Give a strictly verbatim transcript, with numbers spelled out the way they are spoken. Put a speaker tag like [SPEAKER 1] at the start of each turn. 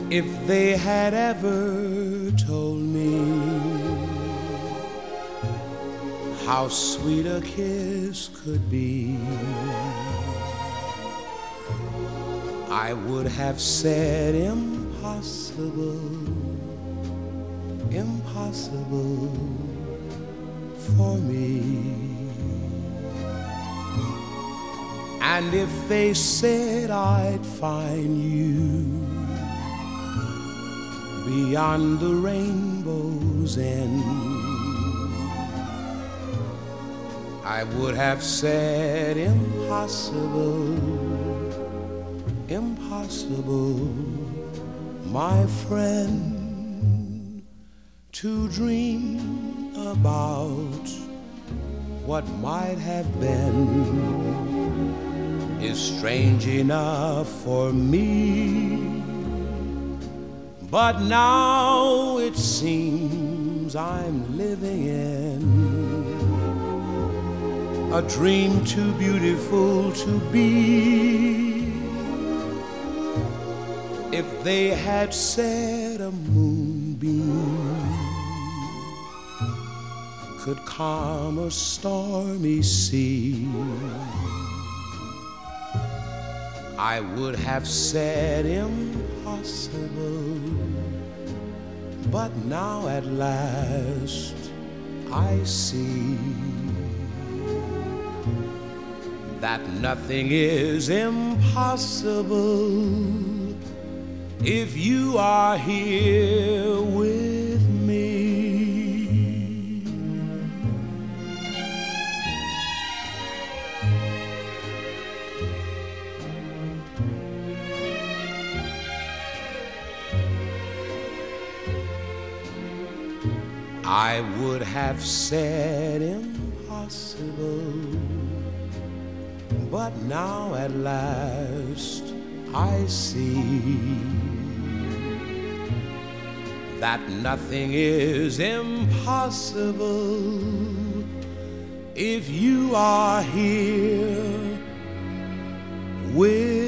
[SPEAKER 1] If they had ever told me how sweet a kiss could be, I would have said impossible, impossible for me. And if they said I'd find you beyond the rainbow's end, I would have said impossible, impossible, my friend, to dream about what might have been is strange enough for me. But now it seems I'm living in a dream too beautiful to be. If they had said a moonbeam could calm a stormy sea, I would have said impossible. But now at last I see that nothing is impossible if you are here with me. I would have said impossible, but now at last I see that nothing is impossible if you are here with